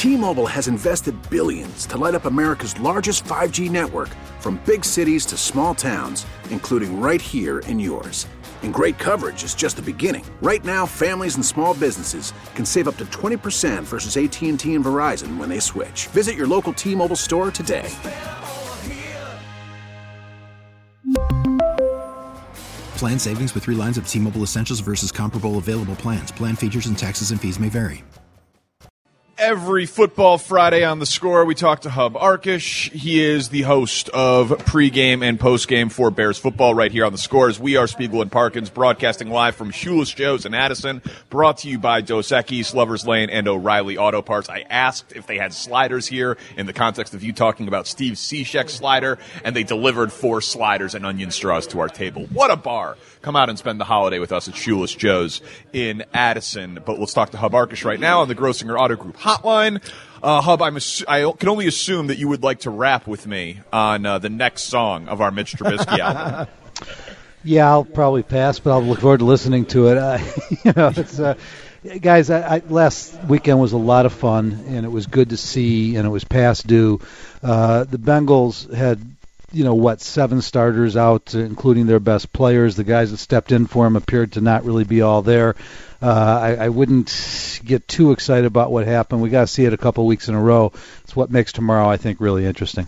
T-Mobile has invested billions to light up America's largest 5G network, from big cities to small towns, including right here in yours. And great coverage is just the beginning. Right now, families and small businesses can save up to 20% versus AT&T and Verizon when they switch. Visit your local T-Mobile store today. Plan savings with 3 lines of T-Mobile Essentials versus comparable available plans. Plan features and taxes and fees may vary. Every Football Friday on The Score, we talk to Hub Arkush. He is the host of pregame and postgame for Bears football right here on The Score. As we are Spiegel and Parkins, broadcasting live from Shoeless Joe's in Addison, brought to you by Dos Equis, Lovers Lane, and O'Reilly Auto Parts. I asked if they had sliders here in the context of you talking about Steve Cishek's slider, and they delivered 4 sliders and onion straws to our table. What a bar! Come out and spend the holiday with us at Shoeless Joe's in Addison. But let's talk to Hub Arkush right now on the Grossinger Auto Group hotline. Hub, I can only assume that you would like to rap with me on the next song of our Mitch Trubisky album. Yeah, I'll probably pass, but I'll look forward to listening to it. Guys, last weekend was a lot of fun, and it was good to see, and it was past due. The Bengals had 7 starters out, including their best players. The guys that stepped in for them appeared to not really be all there. I wouldn't get too excited about what happened. We got to see it a couple weeks in a row. It's what makes tomorrow, I think, really interesting.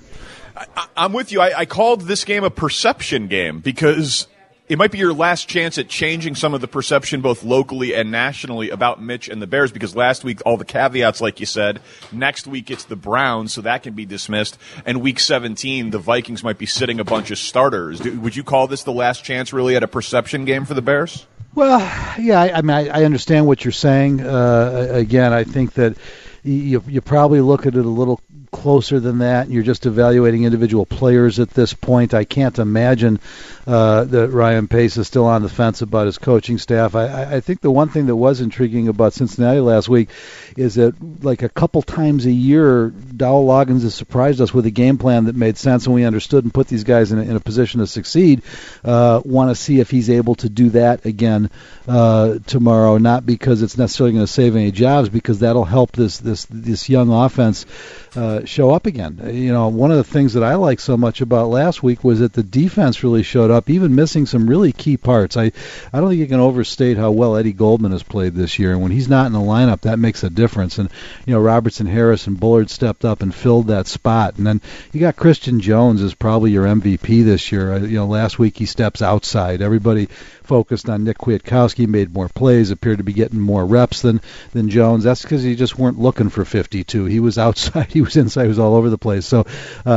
I'm with you. I called this game a perception game because it might be your last chance at changing some of the perception both locally and nationally about Mitch and the Bears, because last week, all the caveats, like you said, next week it's the Browns, so that can be dismissed, and week 17, the Vikings might be sitting a bunch of starters. Would you call this the last chance really at a perception game for the Bears? Well, yeah, I understand what you're saying. Again, I think that you probably look at it a little closer than that. You're just evaluating individual players at this point. I can't imagine that Ryan Pace is still on the fence about his coaching staff. I think the one thing that was intriguing about Cincinnati last week is that, like, a couple times a year, Dowell Loggins has surprised us with a game plan that made sense and we understood and put these guys in a position to succeed. Want to see if he's able to do that again tomorrow, not because it's necessarily going to save any jobs, because that'll help this young offense show up again. One of the things that I like so much about last week was that the defense really showed up, even missing some really key parts. I don't think you can overstate how well Eddie Goldman has played this year, and when he's not in the lineup, that makes a difference. And Robertson, Harris, and Bullard stepped up and filled that spot. And then you got Christian Jones as probably your MVP this year. Last week he steps outside. Everybody focused on Nick Kwiatkowski, made more plays, appeared to be getting more reps than Jones. That's because he just weren't looking for 52. He was outside, he was inside, he was all over the place. So,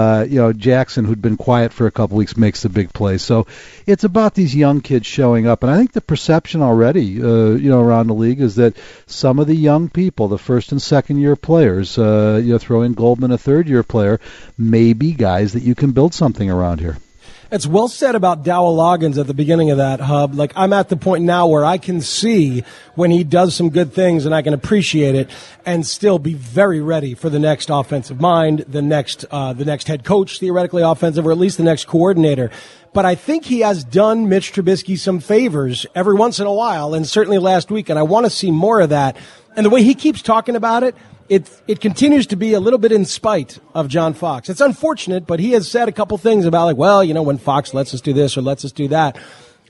Jackson, who'd been quiet for a couple weeks, makes the big play. So it's about these young kids showing up. And I think the perception already, around the league is that some of the young people, the first and second year players, throw in Goldman, a third year player, may be guys that you can build something around here. It's well said about Dowell Loggins at the beginning of that, Hub. Like, I'm at the point now where I can see when he does some good things and I can appreciate it and still be very ready for the next offensive mind, the next head coach, theoretically offensive, or at least the next coordinator. But I think he has done Mitch Trubisky some favors every once in a while, and certainly last week, and I want to see more of that. And the way he keeps talking about it, it continues to be a little bit in spite of John Fox. It's unfortunate, but he has said a couple things about, when Fox lets us do this or lets us do that.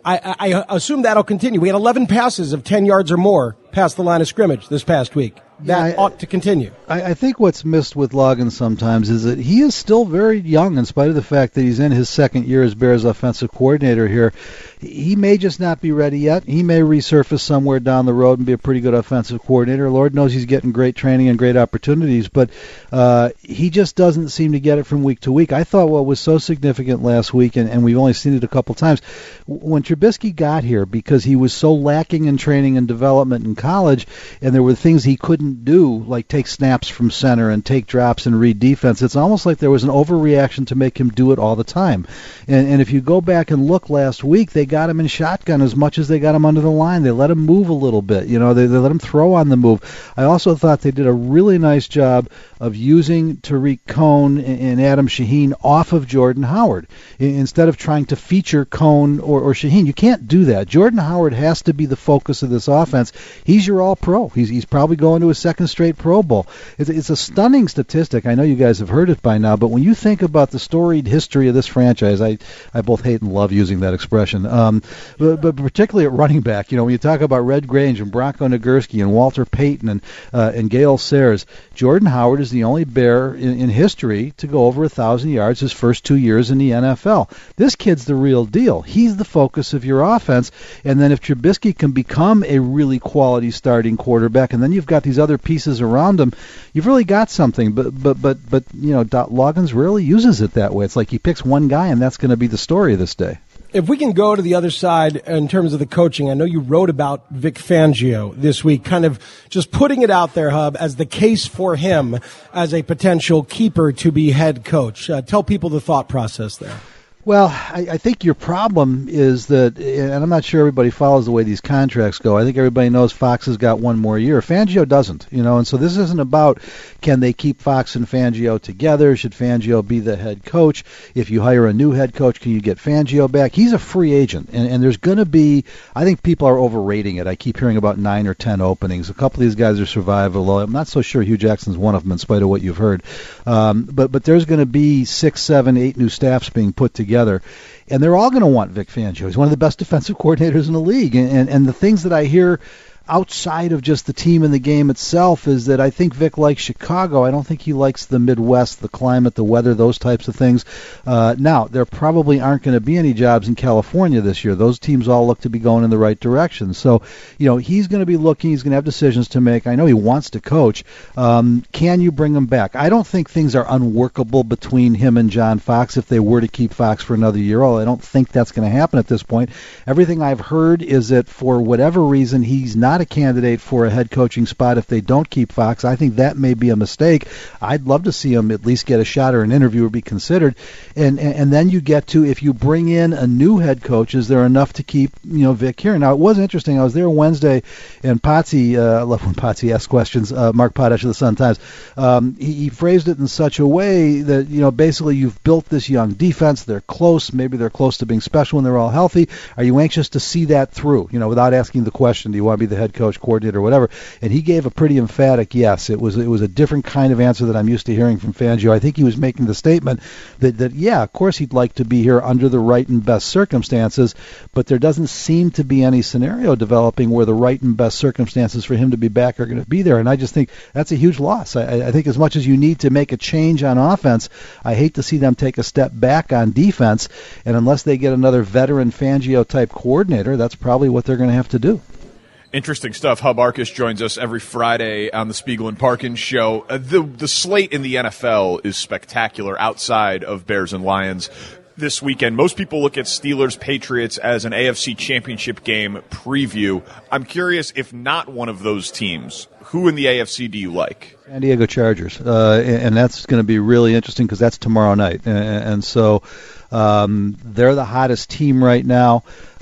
I assume that'll continue. We had 11 passes of 10 yards or more past the line of scrimmage this past week. That ought to continue. I think what's missed with Loggins sometimes is that he is still very young, in spite of the fact that he's in his second year as Bears offensive coordinator here. He may just not be ready yet. He may resurface somewhere down the road and be a pretty good offensive coordinator. Lord knows he's getting great training and great opportunities, but he just doesn't seem to get it from week to week. I thought what was so significant last week, and we've only seen it a couple times, when Trubisky got here, because he was so lacking in training and development in college, and there were things he couldn't do, like take snaps from center and take drops and read defense, it's almost like there was an overreaction to make him do it all the time. And if you go back and look last week, they got him in shotgun as much as they got him under the line. They let him move a little bit. They let him throw on the move. I also thought they did a really nice job of using Tariq Cohn and Adam Shaheen off of Jordan Howard instead of trying to feature Cohn or Shaheen. You can't do that. Jordan Howard has to be the focus of this offense. He's your all-pro. He's probably going to his second straight Pro Bowl. It's a stunning statistic. I know you guys have heard it by now, but when you think about the storied history of this franchise, I both hate and love using that expression, but particularly at running back. When you talk about Red Grange and Bronco Nagurski and Walter Payton and Gale Sayers, Jordan Howard is the only Bear in history to go over 1,000 yards his first 2 years in the NFL. This kid's the real deal. He's the focus of your offense, and then if Trubisky can become a really quality starting quarterback, and then you've got these other pieces around him, you've really got something. But Loggins rarely uses it that way. It's like he picks one guy, and that's going to be the story of this day. If we can go to the other side in terms of the coaching, I know you wrote about Vic Fangio this week, kind of just putting it out there, Hub, as the case for him as a potential keeper to be head coach. Tell people the thought process there. Well, I think your problem is that, and I'm not sure everybody follows the way these contracts go. I think everybody knows Fox has got one more year. Fangio doesn't, and so this isn't about can they keep Fox and Fangio together? Should Fangio be the head coach? If you hire a new head coach, can you get Fangio back? He's a free agent, and there's going to be, I think people are overrating it. I keep hearing about 9 or 10 openings. A couple of these guys are survivable. I'm not so sure Hugh Jackson's one of them in spite of what you've heard. But there's going to be 6, 7, 8 new staffs being put together. And they're all going to want Vic Fangio. He's one of the best defensive coordinators in the league. And the things that I hear outside of just the team and the game itself is that I think Vic likes Chicago. I don't think he likes the Midwest, the climate, the weather, those types of things. Now, there probably aren't going to be any jobs in California this year. Those teams all look to be going in the right direction. So, he's going to be looking. He's going to have decisions to make. I know he wants to coach. Can you bring him back? I don't think things are unworkable between him and John Fox if they were to keep Fox for another year. I don't think that's going to happen at this point. Everything I've heard is that for whatever reason, he's not a candidate for a head coaching spot if they don't keep Fox. I think that may be a mistake. I'd love to see him at least get a shot or an interview or be considered. And then you get to, if you bring in a new head coach, is there enough to keep Vic here? Now, it was interesting. I was there Wednesday, and Potsy, I love when Potsy asks questions, Mark Potash of the Sun-Times, he phrased it in such a way that, basically you've built this young defense. They're close. Maybe they're close to being special when they're all healthy. Are you anxious to see that through, without asking the question, do you want to be the head coach, coordinator, or whatever? And he gave a pretty emphatic yes. It was a different kind of answer that I'm used to hearing from Fangio. I think he was making the statement that yeah, of course he'd like to be here under the right and best circumstances, but there doesn't seem to be any scenario developing where the right and best circumstances for him to be back are going to be there. And I just think that's a huge loss. I think as much as you need to make a change on offense, I hate to see them take a step back on defense. And unless they get another veteran Fangio-type coordinator, that's probably what they're going to have to do. Interesting stuff. Hub Arkush joins us every Friday on the Spiegel and Parkins show. The slate in the NFL is spectacular outside of Bears and Lions this weekend. Most people look at Steelers-Patriots as an AFC Championship game preview. I'm curious, if not one of those teams, who in the AFC do you like? San Diego Chargers. And that's going to be really interesting because that's tomorrow night. And so they're the hottest team right now.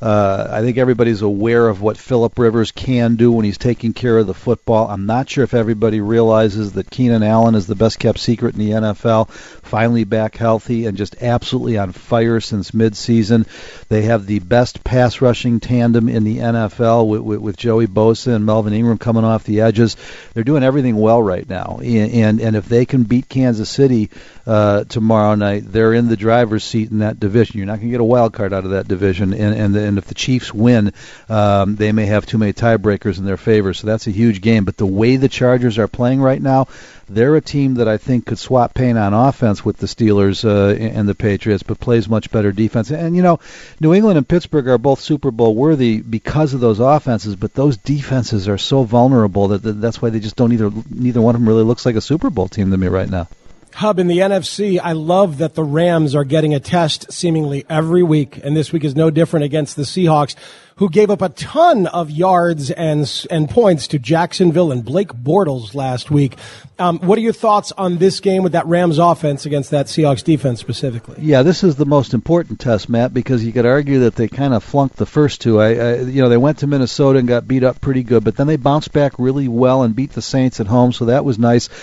I think everybody's aware of what Phillip Rivers can do when he's taking care of the football. I'm not sure if everybody realizes that Keenan Allen is the best-kept secret in the NFL, finally back healthy and just absolutely on fire since midseason. They have the best pass-rushing tandem in the NFL with Joey Bosa and Melvin Ingram coming off the edges. They're doing everything well right now. And if they can beat Kansas City tomorrow night, they're in the driver's seat in that division. You're not going to get a wild card out of that division. And if the Chiefs win, they may have too many tiebreakers in their favor. So that's a huge game. But the way the Chargers are playing right now, they're a team that I think could swap paint on offense with the Steelers and the Patriots, but plays much better defense. And, New England and Pittsburgh are both Super Bowl worthy because of those offenses, but those defenses are so vulnerable that's why they just don't neither one of them really looks like a Super Bowl team to me right now. Hub, in the NFC, I love that the Rams are getting a test seemingly every week, and this week is no different against the Seahawks, who gave up a ton of yards and points to Jacksonville and Blake Bortles last week. What are your thoughts on this game with that Rams offense against that Seahawks defense specifically? Yeah, this is the most important test, Matt, because you could argue that they kind of flunked the first two. They went to Minnesota and got beat up pretty good, but then they bounced back really well and beat the Saints at home, so that was nice.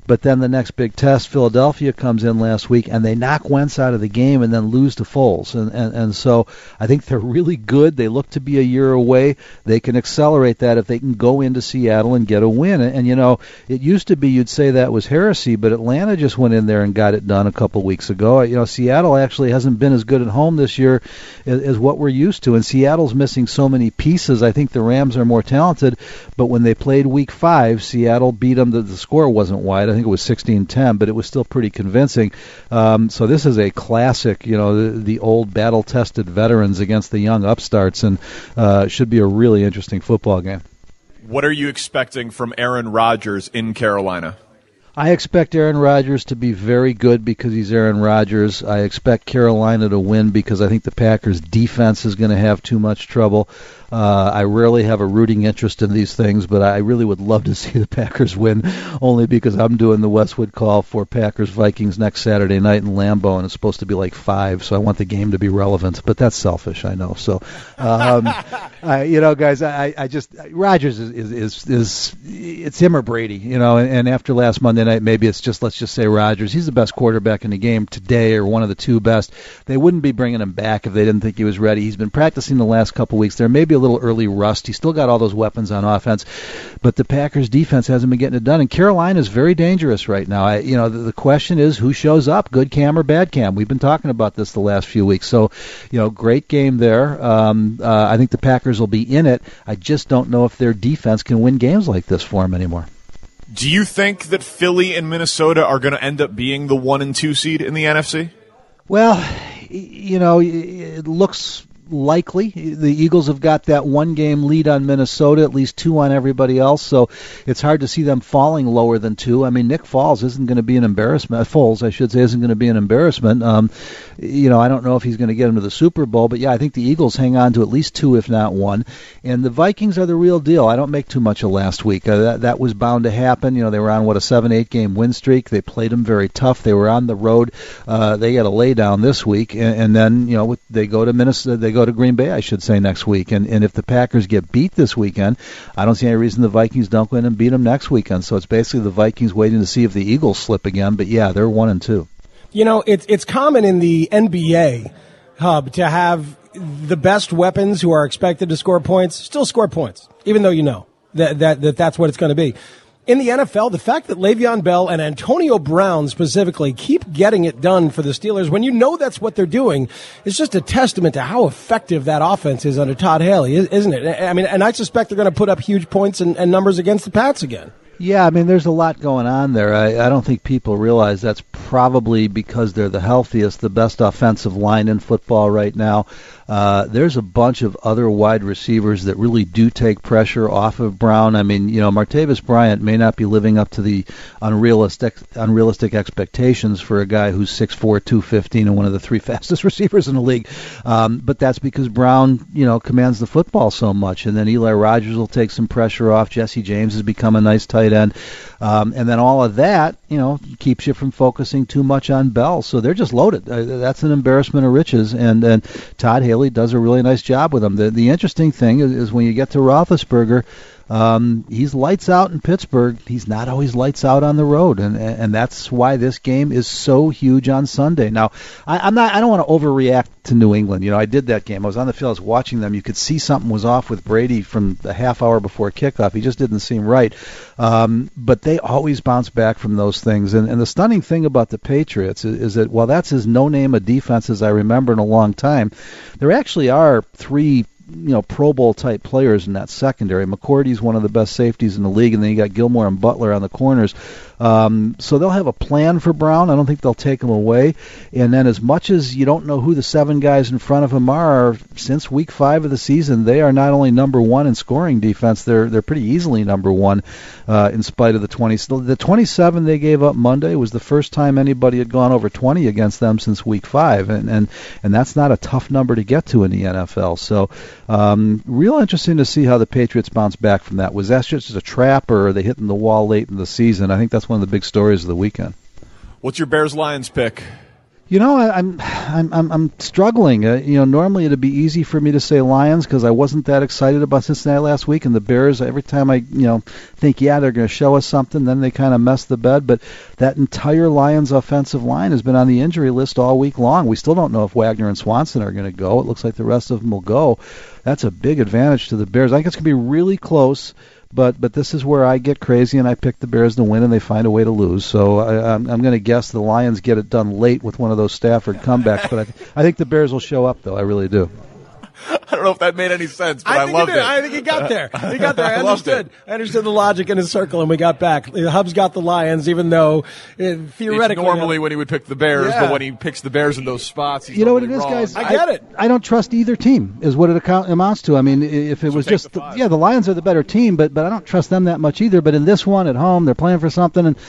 But then the next big test, Philadelphia comes in last week, and they knock Wentz out of the game and then lose to Foles. And so I think they're really good. They look to be a year away. They can accelerate that if they can go into Seattle and get a win. And it used to be you'd say that was heresy, but Atlanta just went in there and got it done a couple weeks ago. Seattle actually hasn't been as good at home this year as what we're used to. And Seattle's missing so many pieces. I think the Rams are more talented, but when they played Week 5, Seattle beat them. The score wasn't wide. I think it was 16-10, but it was still pretty convincing. So this is a classic, the old battle-tested veterans against the young upstarts, and should be a really interesting football game. What are you expecting from Aaron Rodgers in Carolina? I expect Aaron Rodgers to be very good because he's Aaron Rodgers. I expect Carolina to win because I think the Packers' defense is going to have too much trouble. I rarely have a rooting interest in these things, but I really would love to see the Packers win, only because I'm doing the Westwood Call for Packers-Vikings next Saturday night in Lambeau, and it's supposed to be like 5, so I want the game to be relevant. But that's selfish, I know. So, guys, I just Rodgers is it's him or Brady, and after last Monday night, maybe it's just let's just say Rodgers. He's the best quarterback in the game today, or one of the two best. They wouldn't be bringing him back if they didn't think he was ready. He's been practicing the last couple weeks. There may be a little early rust. He's still got all those weapons on offense, but the Packers defense hasn't been getting it done, and Carolina is very dangerous right now. The question is who shows up, good Cam or bad Cam. We've been talking about this the last few weeks. So, great game there. I think the Packers will be in it. I just don't know if their defense can win games like this for them anymore. Do you think that Philly and Minnesota are going to end up being the 1 and 2 seed in the NFC? Well, it looks likely. The Eagles have got that 1-game lead on Minnesota, at least 2 on everybody else, so it's hard to see them falling lower than 2. I mean, Nick Foles isn't going to be an embarrassment. Foles, I should say, isn't going to be an embarrassment. I don't know if he's going to get them to the Super Bowl, but yeah, I think the Eagles hang on to at least 2, if not 1. And the Vikings are the real deal. I don't make too much of last week. That was bound to happen. They were on, a 7-8 game win streak. They played them very tough. They were on the road. They got a lay down this week, and then, they go to Minnesota. They go to Green Bay, I should say, next week. And if the Packers get beat this weekend, I don't see any reason the Vikings don't go in and beat them next weekend. So it's basically the Vikings waiting to see if the Eagles slip again. But yeah, they're 1 and 2. It's common in the NBA, Hub, to have the best weapons who are expected to score points still score points, even though that's what it's going to be. In the NFL, the fact that Le'Veon Bell and Antonio Brown specifically keep getting it done for the Steelers, when that's what they're doing, is just a testament to how effective that offense is under Todd Haley, isn't it? I mean, and I suspect they're going to put up huge points and numbers against the Pats again. Yeah, I mean, there's a lot going on there. I don't think people realize that's probably because they're the healthiest, the best offensive line in football right now. There's a bunch of other wide receivers that really do take pressure off of Brown. I mean, Martavis Bryant may not be living up to the unrealistic expectations for a guy who's 6'4", 215, and one of the 3 fastest receivers in the league. But that's because Brown, commands the football so much. And then Eli Rogers will take some pressure off. Jesse James has become a nice tight end. And then all of that, keeps you from focusing too much on Bell. So they're just loaded. That's an embarrassment of riches. And Todd Haley does a really nice job with them. The interesting thing is when you get to Roethlisberger, he's lights out in Pittsburgh. He's not always lights out on the road, and that's why this game is so huge on Sunday. Now, I don't want to overreact to New England. I did that game. I was on the field. I was watching them. You could see something was off with Brady from the half hour before kickoff. He just didn't seem right. But they always bounce back from those things. And the stunning thing about the Patriots is that while that's as no-name a defense as I remember in a long time, there actually are 3 Pro Bowl type players in that secondary. McCourty's one of the best safeties in the league, and then you got Gilmore and Butler on the corners. So they'll have a plan for Brown. I don't think they'll take him away. And then as much as you don't know who the 7 guys in front of him are, since week 5 of the season, they are not only number 1 in scoring defense, they're pretty easily number 1 in spite of the 20. The 27 they gave up Monday was the first time anybody had gone over 20 against them since week 5. And that's not a tough number to get to in the NFL. So real interesting to see how the Patriots bounce back from that. Was that just a trap, or are they hitting the wall late in the season? I think that's one of the big stories of the weekend. What's your Bears-Lions pick? I'm struggling. Normally it'd be easy for me to say Lions because I wasn't that excited about Cincinnati last week, and the Bears. Every time I, think they're going to show us something, then they kind of mess the bed. But that entire Lions offensive line has been on the injury list all week long. We still don't know if Wagner and Swanson are going to go. It looks like the rest of them will go. That's a big advantage to the Bears. I think it's going to be really close. But this is where I get crazy and I pick the Bears to win and they find a way to lose. So I'm going to guess the Lions get it done late with one of those Stafford comebacks. But I think the Bears will show up, though. I really do. I don't know if that made any sense, but I loved it. I think he got there. I understood the logic in his circle, and we got back. Hub's got the Lions, even though theoretically. It's normally when he would pick the Bears, but when he picks the Bears in those spots, he's what it is, wrong. guys? I get it. I don't trust either team, is what it amounts to. I mean, if it was just the Lions are the better team, but I don't trust them that much either. But in this one at home, they're playing for something, and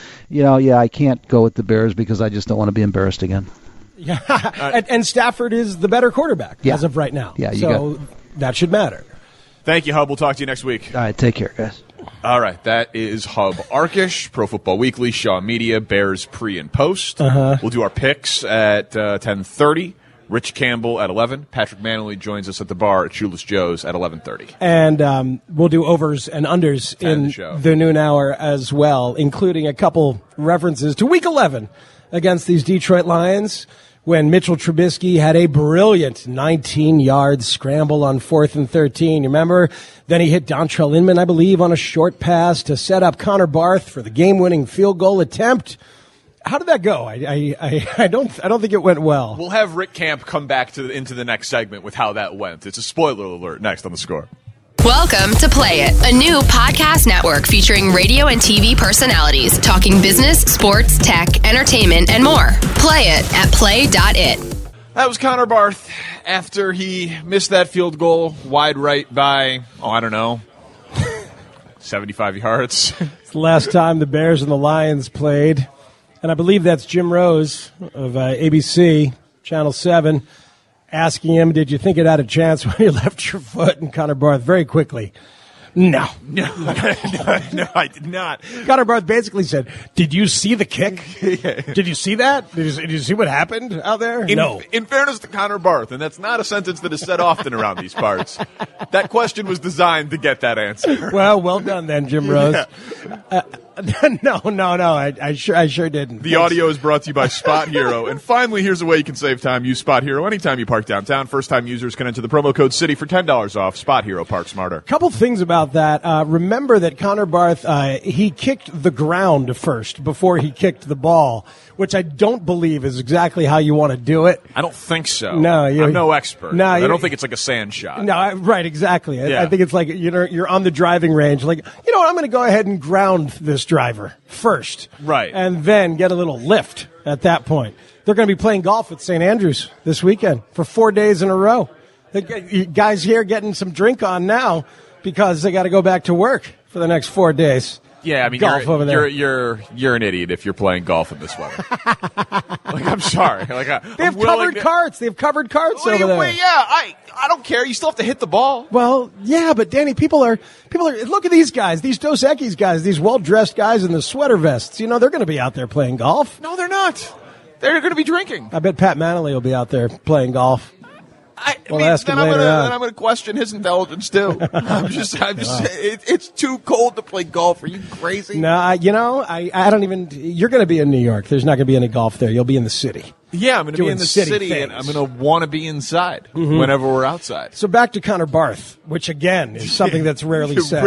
I can't go with the Bears because I just don't want to be embarrassed again. Yeah, and Stafford is the better quarterback as of right now. Yeah, that should matter. Thank you, Hub. We'll talk to you next week. All right, take care, guys. All right, that is Hub Arkish, Pro Football Weekly, Shaw Media, Bears pre and post. We'll do our picks at 10:30. Rich Campbell at 11. Patrick Manley joins us at the bar at Shoeless Joe's at 11:30. And we'll do overs and unders in the noon hour as well, including a couple references to Week 11 against these Detroit Lions, when Mitchell Trubisky had a brilliant 19-yard scramble on 4th and 13. You remember? Then he hit Dontrell Inman, I believe, on a short pass to set up Connor Barth for the game-winning field goal attempt. How did that go? I don't think it went well. We'll have Rick Camp come back into the next segment with how that went. It's a spoiler alert next on The Score. Welcome to Play It, a new podcast network featuring radio and TV personalities talking business, sports, tech, entertainment, and more. Play it at play.it. That was Connor Barth after he missed that field goal wide right by, 75 yards. It's the last time the Bears and the Lions played. And I believe that's Jim Rose of ABC, Channel 7, asking him, did you think it had a chance when you left your foot? And Connor Barth very quickly, no, I did not. Connor Barth basically said, did you see the kick? Did you see that? Did you see what happened out there? No. In fairness to Connor Barth, and that's not a sentence that is said often around these parts, that question was designed to get that answer. Well done then, Jim Rose. Yeah. No. I sure didn't. The audio is brought to you by Spot Hero. And finally, here's a way you can save time. Use Spot Hero anytime you park downtown. First-time users can enter the promo code CITY for $10 off. Spot Hero, park smarter. Couple things about that. Remember that Connor Barth, he kicked the ground first before he kicked the ball, which I don't believe is exactly how you want to do it. I don't think so. No, I'm no expert. No, I don't think it's like a sand shot. No, right, exactly. Yeah. I think it's like you're on the driving range. Like, I'm going to go ahead and ground this driver first. Right. And then get a little lift at that point. They're going to be playing golf at St. Andrews this weekend for 4 days in a row. The guys here getting some drink on now because they got to go back to work for the next 4 days. Yeah, I mean, golf over there. You're an idiot if you're playing golf in this weather. I'm sorry. They have covered carts. They have covered carts over there. Yeah, I don't care. You still have to hit the ball. Well, yeah, but Danny, people are. Look at these guys, these Dos Equis guys, these well-dressed guys in the sweater vests. They're going to be out there playing golf. No, they're not. They're going to be drinking. I bet Pat Manley will be out there playing golf. Ask him later on. Then I'm going to question his intelligence too. It's too cold to play golf. Are you crazy? No, I don't even. You're going to be in New York. There's not going to be any golf there. You'll be in the city. Yeah, I'm going to be in the city and I'm going to want to be inside whenever we're outside. So back to Connor Barth, which again is something that's rarely said.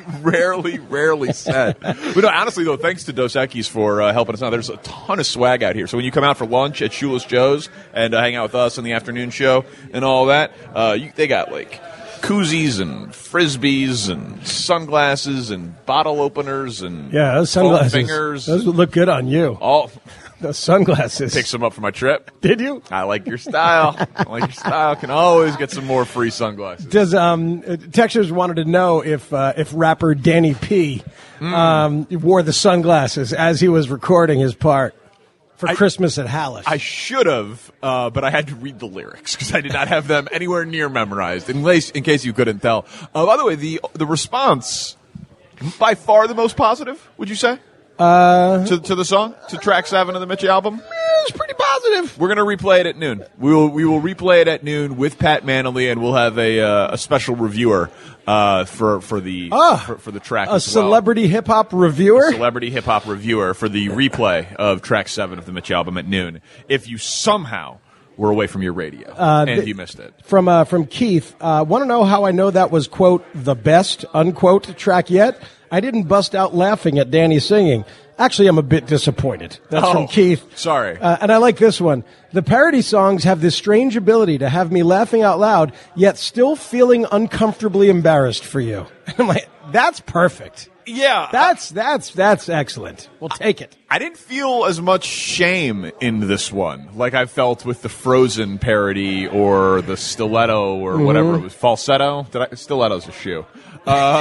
Rarely said. But no, honestly though, thanks to Dos Equis for helping us out. There's a ton of swag out here. So when you come out for lunch at Shoeless Joe's and hang out with us on the afternoon show and all that, they got like koozies and frisbees and sunglasses and bottle openers and those sunglasses. Fingers. Those would look good on you. All those sunglasses. Pick some up for my trip. Did you? I like your style. Can always get some more free sunglasses. Does Texas wanted to know if rapper Danny P wore the sunglasses as he was recording his part for Christmas at Hallis. I should have, but I had to read the lyrics because I did not have them anywhere near memorized. In case you couldn't tell. By the way, the response by far the most positive. Would you say? To the song, to track 7 of the Mitchie album? was pretty positive. We're going to replay it at noon. We will replay it at noon with Pat Manley, and we'll have a special reviewer for the track. A celebrity hip hop reviewer. Celebrity hip hop reviewer for the replay of track 7 of the Mitch album at noon. If you somehow were away from your radio and you missed it, from Keith, want to know how I know that was quote the best unquote track yet? I didn't bust out laughing at Danny singing. Actually, I'm a bit disappointed. That's from Keith. Sorry. And I like this one. The parody songs have this strange ability to have me laughing out loud, yet still feeling uncomfortably embarrassed for you. And I'm like, that's perfect. Yeah. That's excellent. We'll take it. I didn't feel as much shame in this one like I felt with the Frozen parody or the Stiletto or whatever it was. Falsetto? Stiletto's a shoe. My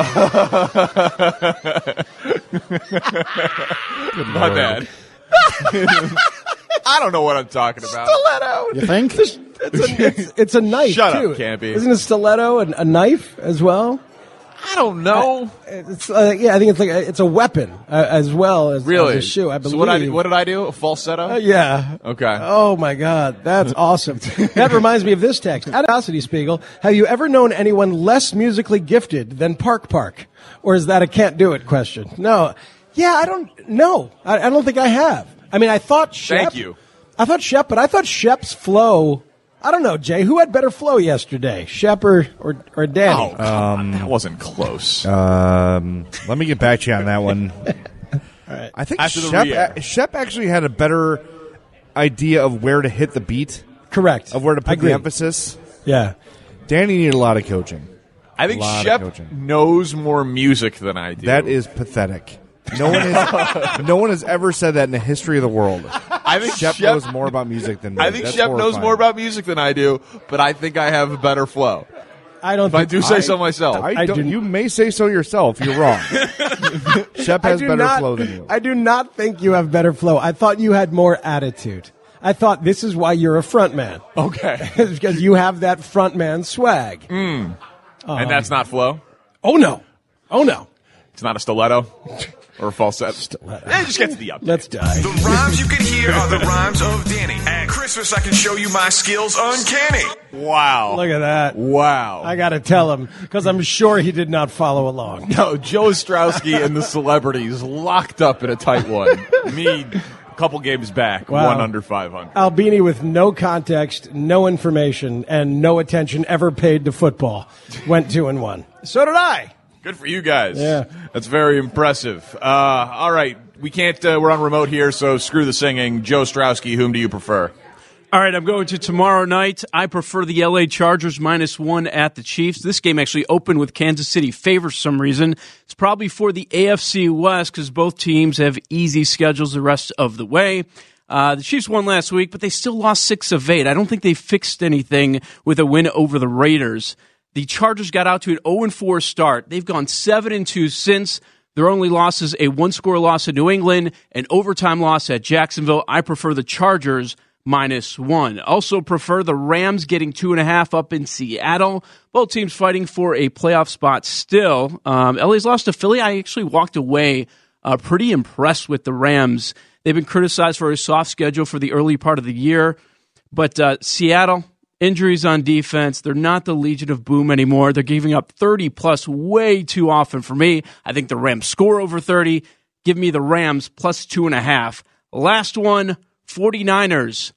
bad. I don't know what I'm talking about. Stiletto. You think? It's a knife, Shut too. up, Campy. Isn't a stiletto a knife as well? I don't know. I think it's a weapon as well as a shoe, I believe. So what did I do? A falsetto? Yeah. Okay. Oh, my God. That's awesome. That reminds me of this text. Curiosity, Spiegel, have you ever known anyone less musically gifted than Park? Or is that a can't do it question? No. Yeah, I don't know. I don't think I have. I mean, I thought Shep. Thank you. I thought Shep, but I thought Shep's flow. I don't know, Jay. Who had better flow yesterday, Shep or Danny? That wasn't close. Let me get back to you on that one. All right. I think Shep actually had a better idea of where to hit the beat. Correct. Of where to put the emphasis. Yeah. Danny needed a lot of coaching. I think Shep knows more music than I do. That is pathetic. No one has ever said that in the history of the world. I think Shep knows more about music than me. I think Shep knows more about music than I do, but I think I have a better flow. I don't. If I do say so myself. You may say so yourself. You're wrong. Shep has better flow than you. I do not think you have better flow. I thought you had more attitude. I thought this is why you're a front man. Okay. Because you have that front man swag. And that's not flow? Oh, no. It's not a stiletto? Or a falsetto? Just get to the update. Let's die. The rhymes you can hear are the rhymes of Danny. At Christmas, I can show you my skills uncanny. Wow. Look at that. Wow. I got to tell him, because I'm sure he did not follow along. No, Joe Ostrowski and the celebrities locked up in a tight one. Me, a couple games back, one under 500. Albini with no context, no information, and no attention ever paid to football. Went 2-1. So did I. Good for you guys. Yeah. That's very impressive. All right. We can't, we're on remote here, so screw the singing. Joe Ostrowski, whom do you prefer? All right, I'm going to tomorrow night. I prefer the LA Chargers -1 at the Chiefs. This game actually opened with Kansas City favor for some reason. It's probably for the AFC West because both teams have easy schedules the rest of the way. The Chiefs won last week, but they still lost 6 of 8. I don't think they fixed anything with a win over the Raiders. The Chargers got out to an 0-4 start. They've gone 7-2 since. Their only loss is a 1-score loss in New England, an overtime loss at Jacksonville. I prefer the Chargers -1. Also prefer the Rams getting 2.5 up in Seattle. Both teams fighting for a playoff spot still. LA's lost to Philly. I actually walked away pretty impressed with the Rams. They've been criticized for a soft schedule for the early part of the year. But Seattle, injuries on defense. They're not the Legion of Boom anymore. They're giving up 30-plus way too often for me. I think the Rams score over 30. Give me the Rams +2.5. Last one, 49ers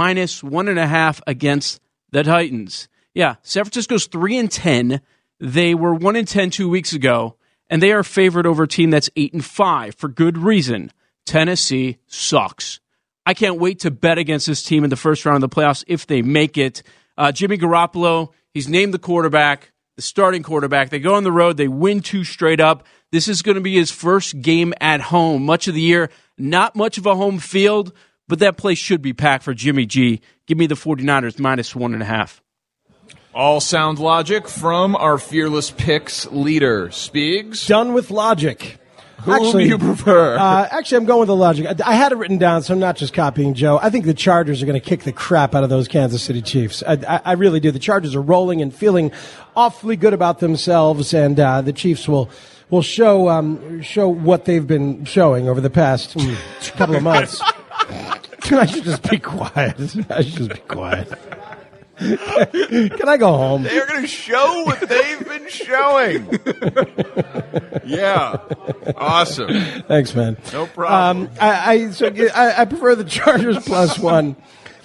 -1.5 against the Titans. Yeah, San Francisco's 3-10. They were 1-10 2 weeks ago, and they are favored over a team that's 8-5 for good reason. Tennessee sucks. I can't wait to bet against this team in the first round of the playoffs if they make it. Jimmy Garoppolo, he's named the quarterback, the starting quarterback. They go on the road. They win 2 straight up. This is going to be his first game at home. Much of the year, not much of a home field, but that place should be packed for Jimmy G. Give me the 49ers -1.5. All sound logic from our Fearless Picks leader, Speegs. Done with logic. Who do you prefer? Actually, I'm going with the logic. I had it written down, so I'm not just copying Joe. I think the Chargers are going to kick the crap out of those Kansas City Chiefs. I really do. The Chargers are rolling and feeling awfully good about themselves, and the Chiefs will show what they've been showing over the past couple of months. I should just be quiet. I should just be quiet. Can I go home? They're going to show what they've been showing. Yeah. Awesome. Thanks, man. No problem. I prefer the Chargers +1.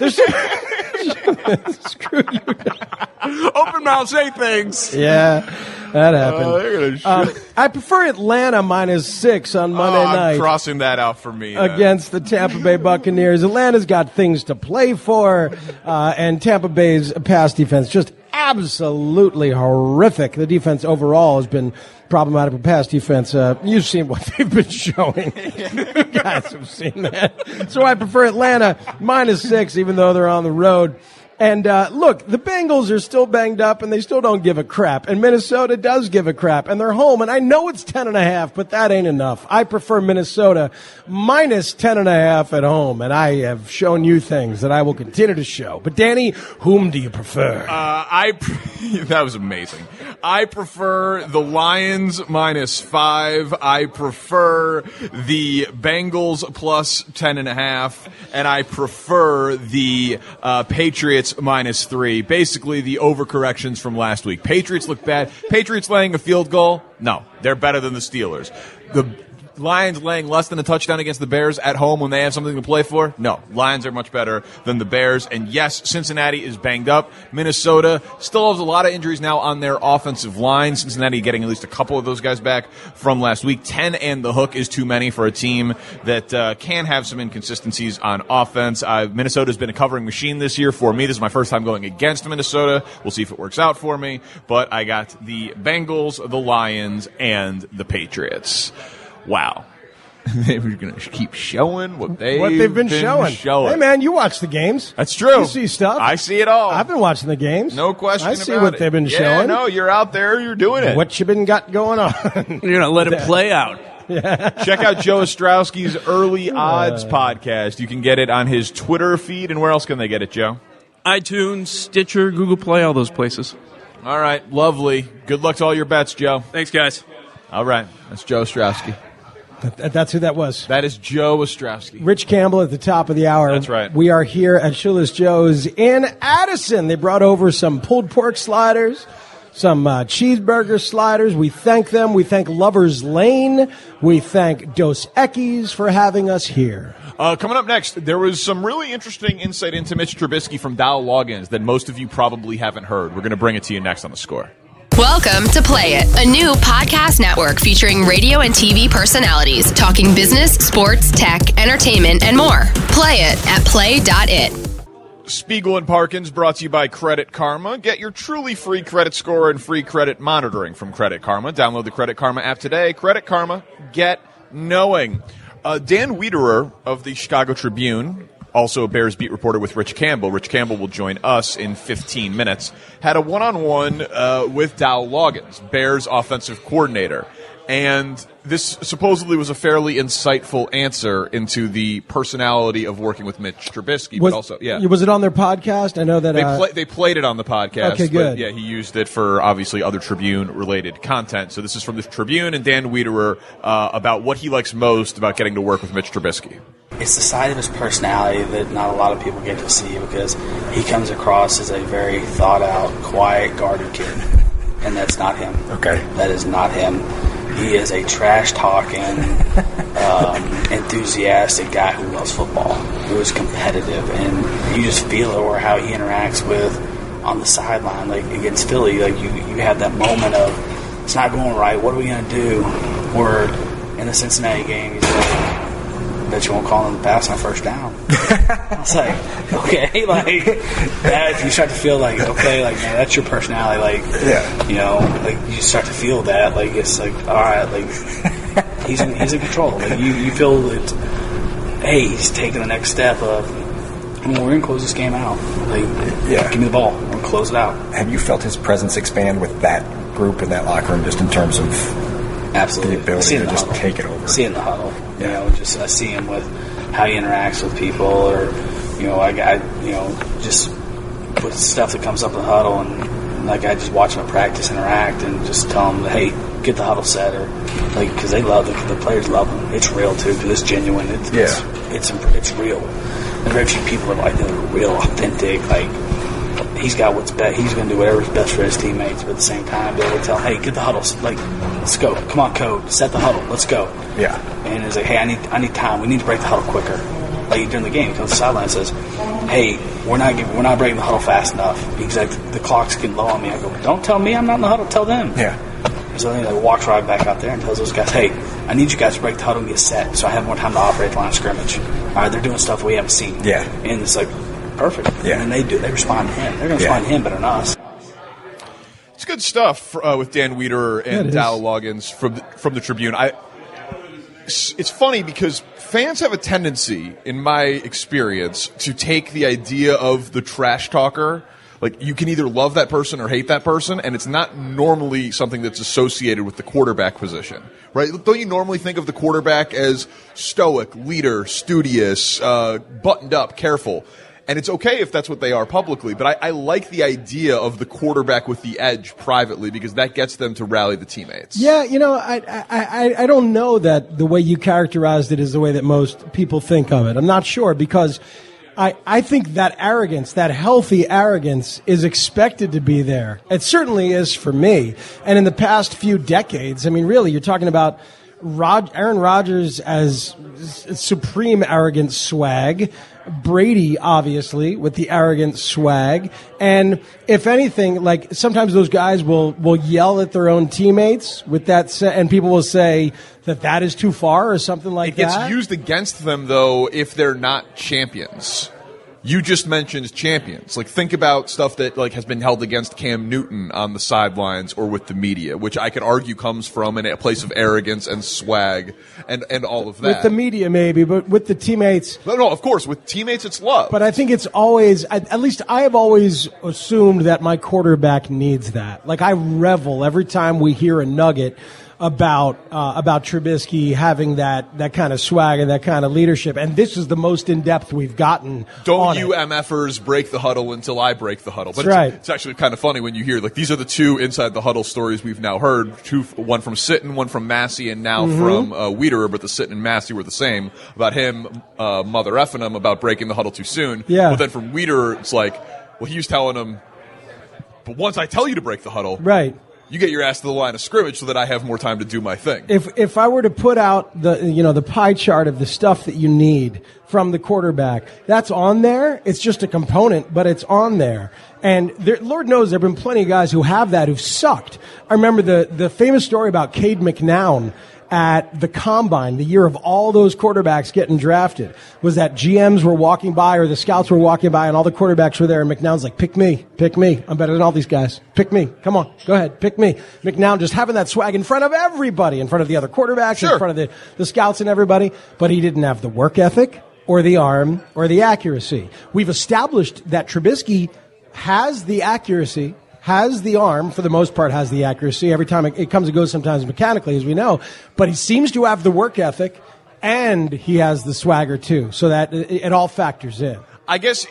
Screw you. Open mouth, say things. Yeah, that happened. I prefer Atlanta -6 on Monday night. I'm crossing that out for me. Against the Tampa Bay Buccaneers. Atlanta's got things to play for, and Tampa Bay's pass defense just absolutely horrific. The defense overall has been problematic for pass defense. You've seen what they've been showing. You guys have seen that. So I prefer Atlanta -6, even though they're on the road. And look, the Bengals are still banged up, and they still don't give a crap. And Minnesota does give a crap, and they're home. And I know it's 10.5, but that ain't enough. I prefer Minnesota -10.5 at home, and I have shown you things that I will continue to show. But Danny, whom do you prefer? That was amazing. I prefer the Lions -5. I prefer the Bengals +10.5, and I prefer the Patriots -3. Basically, the overcorrections from last week. Patriots look bad. Patriots laying a field goal? No, they're better than the Steelers. The Lions laying less than a touchdown against the Bears at home when they have something to play for? No, Lions are much better than the Bears. And yes, Cincinnati is banged up. Minnesota still has a lot of injuries now on their offensive line. Cincinnati getting at least a couple of those guys back from last week. 10 and the hook is too many for a team that can have some inconsistencies on offense. Minnesota's been a covering machine this year for me. This is my first time going against Minnesota. We'll see if it works out for me. But I got the Bengals, the Lions, and the Patriots. Wow. They're going to keep showing what they've been showing. Hey, man, you watch the games. That's true. You see stuff. I see it all. I've been watching the games. No question about it. I see what they've been showing. No, you're out there. You're doing it. What you been got going on? You're going to let it play out. Yeah. Check out Joe Ostrowski's Early Odds podcast. You can get it on his Twitter feed. And where else can they get it, Joe? iTunes, Stitcher, Google Play, all those places. All right. Lovely. Good luck to all your bets, Joe. Thanks, guys. All right. That's Joe Ostrowski. That's who that was. That is Joe Ostrowski. Rich Campbell at the top of the hour. That's right. We are here at Shoeless Joe's in Addison. They brought over some pulled pork sliders, some cheeseburger sliders. We thank them. We thank Lover's Lane. We thank Dos Equis for having us here. Coming up next, there was some really interesting insight into Mitch Trubisky from Dow Loggins that most of you probably haven't heard. We're going to bring it to you next on The Score. Welcome to Play It, a new podcast network featuring radio and TV personalities talking business, sports, tech, entertainment, and more. Play it at play.it. Spiegel and Parkins brought to you by Credit Karma. Get your truly free credit score and free credit monitoring from Credit Karma. Download the Credit Karma app today. Credit Karma, get knowing. Dan Wiederer of the Chicago Tribune, also a Bears beat reporter with Rich Campbell. Rich Campbell will join us in 15 minutes. Had a one-on-one with Dow Loggins, Bears offensive coordinator. And this supposedly was a fairly insightful answer into the personality of working with Mitch Trubisky. But also, yeah. Was it on their podcast? I know that they played it on the podcast. Okay, good. But yeah, he used it for obviously other Tribune-related content. So this is from the Tribune and Dan Wiederer about what he likes most about getting to work with Mitch Trubisky. It's the side of his personality that not a lot of people get to see because he comes across as a very thought-out, quiet, guarded kid. And that's not him. Okay. That is not him. He is a trash-talking, enthusiastic guy who loves football, who is competitive, and you just feel it or how he interacts with on the sideline, like against Philly. Like you have that moment of it's not going right. What are we going to do? Or in the Cincinnati game, he's like, "Bet you won't call him the pass on first down." I was like, okay, like that. You start to feel like, okay, like man, that's your personality. Like, yeah, you know, like you start to feel that. Like it's like, all right, like he's in control. Like you feel that. Hey, he's taking the next step of. We're gonna close this game out. Like, yeah, give me the ball. We're gonna close it out. Have you felt his presence expand with that group in that locker room, just in terms of absolutely the ability to just huddle. take it over? See in the huddle. You know, just I see him with how he interacts with people, or you know, I just with stuff that comes up in the huddle, and like I just watch him at practice interact, and just tell him, hey, get the huddle set, or like, because they love the players love them. It's real too, because it's genuine. It's real. And very few people are like, they're real, authentic. Like, he's got what's best. He's going to do whatever's best for his teammates, but at the same time, they will tell, hey, get the huddle. Like, let's go. Come on, code. Set the huddle. Let's go. Yeah. And it's like, hey, I need time. We need to break the huddle quicker. Like during the game, he comes to the sideline and says, hey, we're not breaking the huddle fast enough because like, the clock's getting low on me. I go, don't tell me I'm not in the huddle. Tell them. Yeah. So then he like walks right back out there and tells those guys, hey, I need you guys to break the huddle and get set so I have more time to operate the line of scrimmage. All right, they're doing stuff we haven't seen. Yeah. And it's like, perfect. Yeah. And then they respond to him. They're going to respond to him better than us. It's good stuff with Dan Wiederer and Dow Loggins from the Tribune. It's funny because fans have a tendency, in my experience, to take the idea of the trash talker. Like, you can either love that person or hate that person, and it's not normally something that's associated with the quarterback position, right? Don't you normally think of the quarterback as stoic, leader, studious, buttoned up, careful? And it's okay if that's what they are publicly, but I like the idea of the quarterback with the edge privately because that gets them to rally the teammates. Yeah, I don't know that the way you characterized it is the way that most people think of it. I'm not sure because I think that arrogance, that healthy arrogance, is expected to be there. It certainly is for me. And in the past few decades, I mean, really, you're talking about Aaron Rodgers as supreme arrogant swag, Brady, obviously, with the arrogant swag. And if anything, like sometimes those guys will yell at their own teammates with that, and people will say that is too far or something like that. It gets used against them, though, if they're not champions. You just mentioned champions. Like, think about stuff that like has been held against Cam Newton on the sidelines or with the media, which I could argue comes from a place of arrogance and swag and all of that. With the media, maybe, but with the teammates. No, of course. With teammates, it's love. But I think it's always, at least I have always assumed that my quarterback needs that. Like, I revel every time we hear a nugget about Trubisky having that kind of swag and that kind of leadership, and this is the most in depth we've gotten. Don't you MFers break the huddle until I break the huddle. But That's right. It's actually kind of funny when you hear like these are the two inside the huddle stories we've now heard. One from Sitton, one from Massey, and now from Wiederer. But the Sitton and Massey were the same about him, mother effing him about breaking the huddle too soon. Yeah. But then from Wiederer, it's like, well, he was telling him, but once I tell you to break the huddle, right. You get your ass to the line of scrimmage so that I have more time to do my thing. If I were to put out the pie chart of the stuff that you need from the quarterback, that's on there. It's just a component, but it's on there. And Lord knows there have been plenty of guys who have that who've sucked. I remember the famous story about Cade McNown at the Combine, the year of all those quarterbacks getting drafted, was that GMs were walking by or the scouts were walking by and all the quarterbacks were there and McNown's like, pick me. I'm better than all these guys. Pick me. Come on. Go ahead. Pick me. McNown just having that swag in front of everybody, in front of the other quarterbacks, in front of the scouts and everybody, but he didn't have the work ethic or the arm or the accuracy. We've established that Trubisky has the accuracy, has the arm, for the most part has the accuracy. Every time it comes and goes sometimes mechanically, as we know. But he seems to have the work ethic, and he has the swagger, too. So that it all factors in. I guess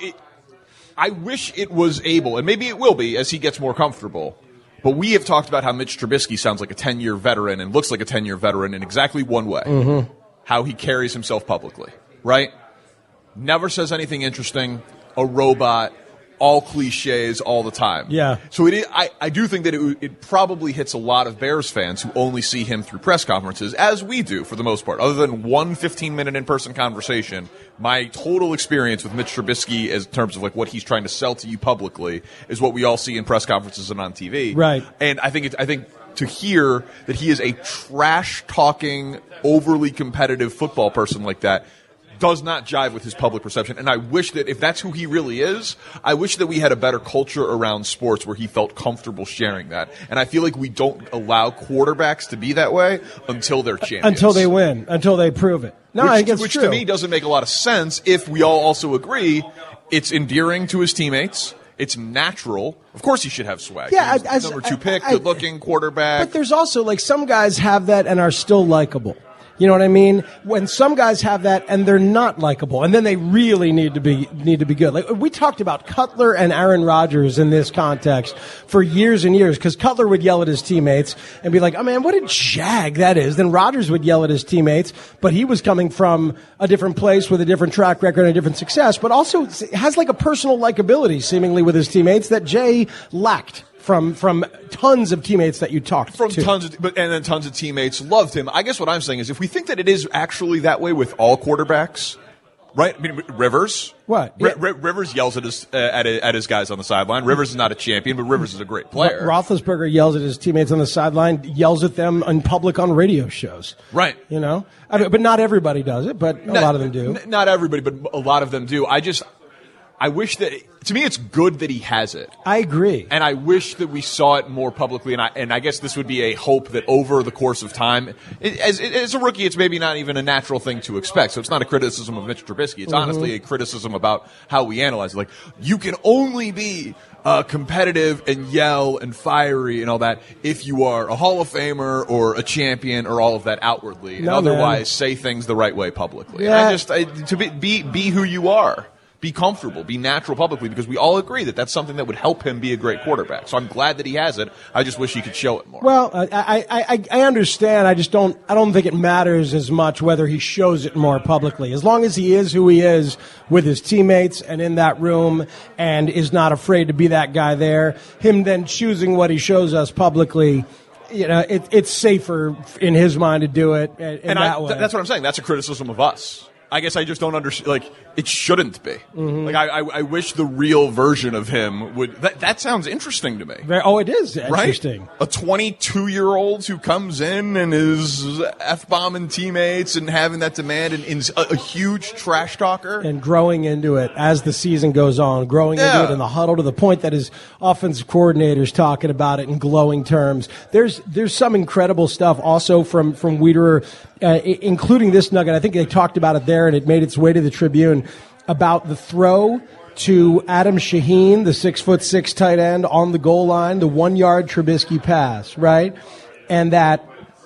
I wish it was able, and maybe it will be as he gets more comfortable. But we have talked about how Mitch Trubisky sounds like a 10-year veteran and looks like a 10-year veteran in exactly one way. How he carries himself publicly, right? Never says anything interesting, a robot, all cliches all the time. Yeah. So I do think that it probably hits a lot of Bears fans who only see him through press conferences, as we do for the most part. Other than one 15-minute in-person conversation, my total experience with Mitch Trubisky in terms of like what he's trying to sell to you publicly is what we all see in press conferences and on TV. Right. And I think to hear that he is a trash-talking, overly competitive football person like that does not jive with his public perception. And I wish that if that's who he really is, I wish that we had a better culture around sports where he felt comfortable sharing that. And I feel like we don't allow quarterbacks to be that way until they're champions. Until they win, until they prove it. No, I think it's which true. To me doesn't make a lot of sense if we all also agree it's endearing to his teammates. It's natural. Of course he should have swag. Yeah, He's number 2 pick, good-looking quarterback. But there's also, like, some guys have that and are still likable. You know what I mean? When some guys have that and they're not likable, and then they really need to be good. Like we talked about Cutler and Aaron Rodgers in this context for years and years, because Cutler would yell at his teammates and be like, "Oh man, what a jag that is." Then Rodgers would yell at his teammates, but he was coming from a different place with a different track record and a different success, but also has like a personal likability seemingly with his teammates that Jay lacked. From tons of teammates that you talked to. And then tons of teammates loved him. I guess what I'm saying is if we think that it is actually that way with all quarterbacks, right? I mean, Rivers. What? Rivers yells at his guys on the sideline. Rivers is not a champion, but Rivers is a great player. Roethlisberger yells at his teammates on the sideline, yells at them in public on radio shows. Right. You know? I mean, but not everybody does it, but a lot of them do. Not everybody, but a lot of them do. I wish that, to me, it's good that he has it. I agree. And I wish that we saw it more publicly, and I guess this would be a hope that over the course of time, as a rookie, it's maybe not even a natural thing to expect. So it's not a criticism of Mitch Trubisky. It's honestly a criticism about how we analyze it. Like, you can only be competitive and yell and fiery and all that if you are a Hall of Famer or a champion or all of that outwardly. And otherwise, say things the right way publicly. Yeah. And to be who you are. Be comfortable, be natural publicly, because we all agree that that's something that would help him be a great quarterback. So I'm glad that he has it. I just wish he could show it more. Well, I understand. I don't think it matters as much whether he shows it more publicly. As long as he is who he is with his teammates and in that room and is not afraid to be that guy there, him then choosing what he shows us publicly, you know, it's safer in his mind to do it in that way. That's what I'm saying. That's a criticism of us. I guess I just don't understand. Like, it shouldn't be. Mm-hmm. Like, I wish the real version of him would. That sounds interesting to me. It is interesting. Right? A 22-year-old who comes in and is F-bombing teammates and having that demand and is a huge trash talker. And growing into it as the season goes on, growing into it in the huddle to the point that his offensive coordinator's talking about it in glowing terms. There's some incredible stuff also from Wiederer, including this nugget. I think they talked about it there, and it made its way to the Tribune, about the throw to Adam Shaheen, the 6'6" tight end on the goal line, the 1 yard Trubisky pass, right? And that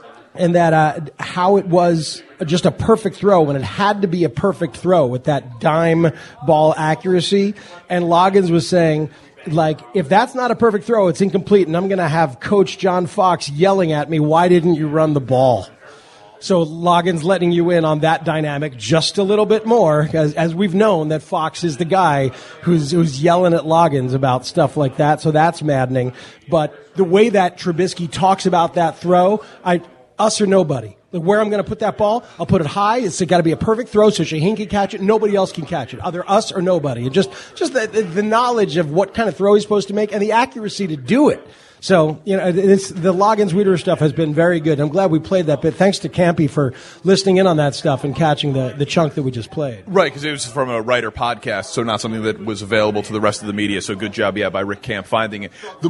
how it was just a perfect throw when it had to be a perfect throw with that dime ball accuracy. And Loggins was saying, like, if that's not a perfect throw, it's incomplete, and I'm going to have Coach John Fox yelling at me, why didn't you run the ball? So Loggins letting you in on that dynamic just a little bit more, as we've known that Fox is the guy who's yelling at Loggins about stuff like that. So that's maddening. But the way that Trubisky talks about that throw, us or nobody. Where I'm going to put that ball, I'll put it high. It's got to be a perfect throw so Shaheen can catch it. Nobody else can catch it. Either us or nobody. And just the knowledge of what kind of throw he's supposed to make and the accuracy to do it. So, you know, the Loggins-Wiederer stuff has been very good. I'm glad we played that bit. Thanks to Campy for listening in on that stuff and catching the chunk that we just played. Right, because it was from a writer podcast, so not something that was available to the rest of the media. So good job, by Rick Camp finding it. You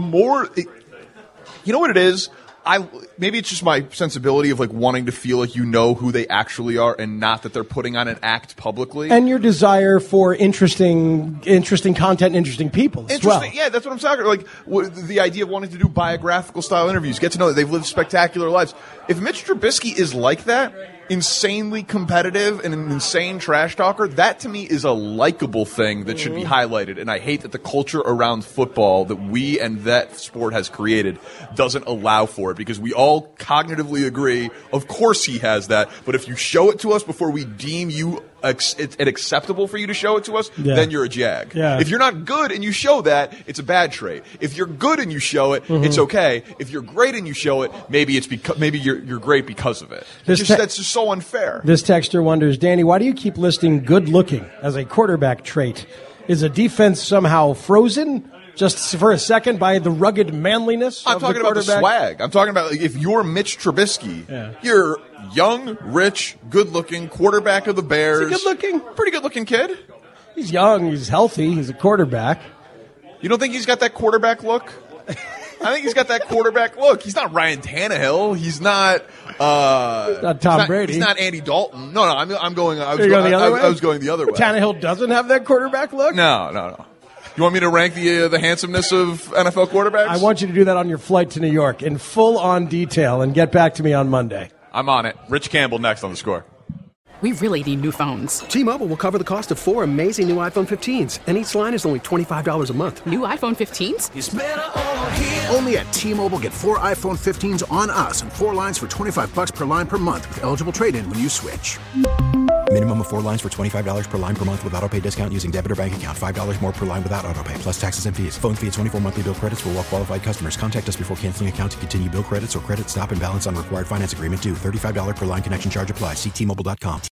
know what it is? Maybe it's just my sensibility of like wanting to feel like you know who they actually are and not that they're putting on an act publicly. And your desire for interesting content, interesting people as well. Yeah, that's what I'm talking about. Like the idea of wanting to do biographical style interviews, get to know that they've lived spectacular lives. If Mitch Trubisky is like that, insanely competitive and an insane trash talker, that to me is a likable thing that should be highlighted. And I hate that the culture around football that we and that sport has created doesn't allow for it, because we all cognitively agree, of course he has that, but if you show it to us before we deem you it acceptable for you to show it to us, then you're a jag. Yeah. If you're not good and you show that, it's a bad trait. If you're good and you show it, it's okay. If you're great and you show it, maybe it's maybe you're great because of it. That's just so unfair. This texter wonders, Danny, why do you keep listing good looking as a quarterback trait? Is a defense somehow frozen just for a second by the rugged manliness I'm of talking the about the quarterback? swag. I'm talking about, like, if you're Mitch Trubisky, you're young, rich, good-looking, quarterback of the Bears. Is he good-looking? Pretty good-looking kid. He's young. He's healthy. He's a quarterback. You don't think he's got that quarterback look? I think he's got that quarterback look. He's not Ryan Tannehill. He's not. Not Tom Brady. He's not Andy Dalton. No. I'm going. I was going the other way. Tannehill doesn't have that quarterback look? No. You want me to rank the handsomeness of NFL quarterbacks? I want you to do that on your flight to New York in full-on detail and get back to me on Monday. I'm on it. Rich Campbell next on The Score. We really need new phones. T-Mobile will cover the cost of 4 amazing new iPhone 15s, and each line is only $25 a month. New iPhone 15s? It's better over here. Only at T-Mobile, get 4 iPhone 15s on us and 4 lines for $25 per line per month with eligible trade-in when you switch. Minimum of 4 lines for $25 per line per month with autopay discount using debit or bank account. $5 more per line without autopay, plus taxes and fees. Phone fee at 24 monthly bill credits for well-qualified customers. Contact us before canceling account to continue bill credits or credit stop and balance on required finance agreement due. $35 per line connection charge applies. See T-Mobile.com.